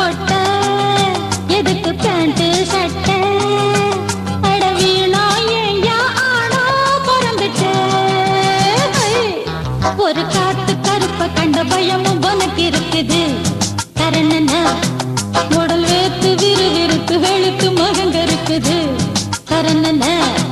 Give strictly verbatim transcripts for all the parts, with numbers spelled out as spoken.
போட்ட எதுக்கு பேண்ட் சட்டை அடவீணா ஏயா ஆனா பிறந்துட்ட ஒரு காத்து கருப்ப கண்ட பயமும் உனக்கு இருக்குது தரணன உடல் வேத்து விறு விறுத்து வெளுத்து மகங்க இருக்குது தரணன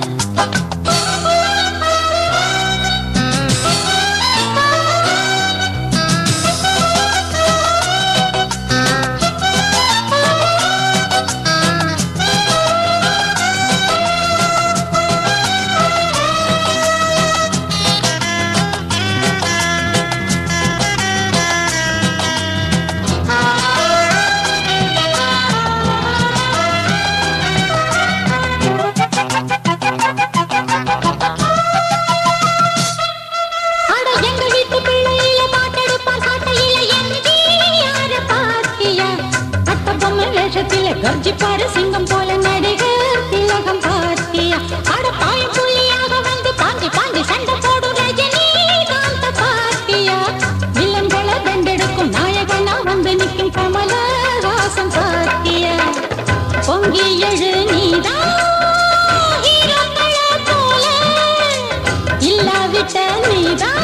கர்ஜி பாரு சிங்கம் போல நடிகர் திலகம் பார்த்தியா அட பாயும் புள்ளியாக வந்து பாண்டி பாண்டி சண்டை போடும் ரஜினி காந்த பார்த்தியா வில்லன்களை தண்டெடுக்கும் நாயகனா வந்து நிற்கும் கமலஹாசன் பார்த்தியா பொங்கி எழு நீதான் ஹீரோக்களை போல இல்லாவிட்ட நீதான்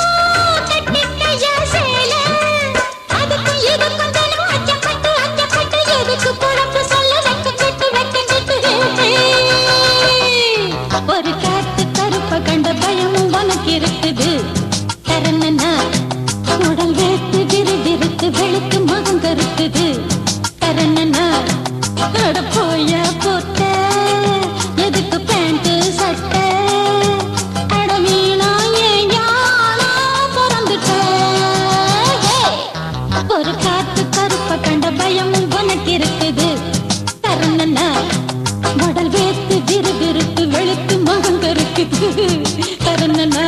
ஒரு காத்து கருப்ப கண்ட பயமும் உனக்கு இருக்குது தரணனா உடல் வேத்து விறு விறுத்து வெளுத்து மகம் கருக்குது தரணனா அட போய போட்ட எதுக்கு பேண்ட் சட்டை அட மீனா ஏயா பிறந்துட்ட ஒரு காத்து கருப்ப கண்ட பயமும் உனக்கு இருக்குது தரணனா உடல் வேத்து விறு விறுத்து வெளுத்து மகம் கருக்குது தரணனா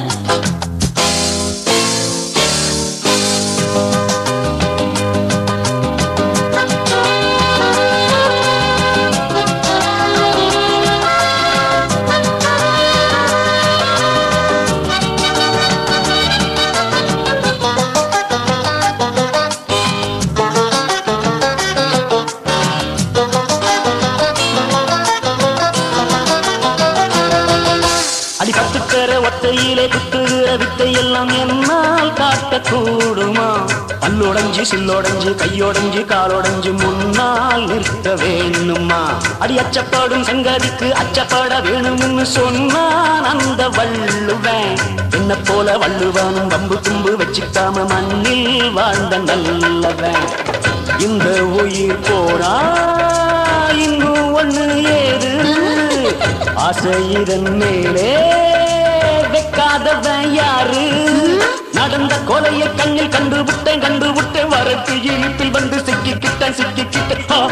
ஒத்தையிலே குத்துகிற வித்தை எல்லாம் என்னால் காட்டக்கூடுமா பல்லோடஞ்சு சில்லோடஞ்சு கையோடஞ்சு காலோடஞ்சு முன்னால் நிறுத்த வேணுமா அடி அச்சப்படும் சங்கதிக்கு அச்சப்பட வேணும்னு சொன்னான் அந்த வள்ளுவன் என்ன போல வள்ளுவனும் வம்பு தும்பு வச்சுக்காம மண்ணில் வாழ்ந்த நல்லவன் இந்த உயிர் போனா இன்னும் ஒண்ணு ஏது ஆசையிதன் மேலே வைக்காதவன் யாரு நடந்த கொலையை கண்ணில் கண்டு விட்டேன் கண்டு விட்டேன் வரட்டு இழுப்பில் வந்து சிக்கிக்கிட்டேன் சிக்கிக்கிட்டேன்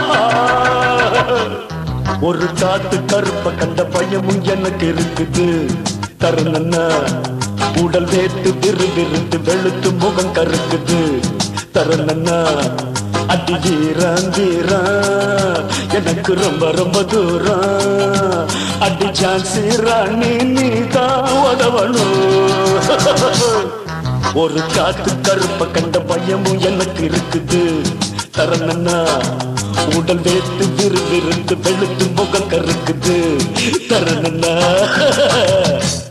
ஒரு காத்து கருப்ப கண்ட பயமும் எனக்கு இருக்குது தரணனா உடல் வேத்து விறு விறுத்து வெளுத்து முகம் கருக்குது தரணனா அடிஜீராந்தீரா எனக்கு ரொம்ப ரொம்ப தூரம் அடி சான்சி ராணி நீதான் உதவணும் ஒரு காத்து கருப்ப கண்ட பயமும் எனக்கு இருக்குது தரணனா உடல் வேத்து விறு விறுத்து வெளுத்து முகம் கருக்குது தரணனா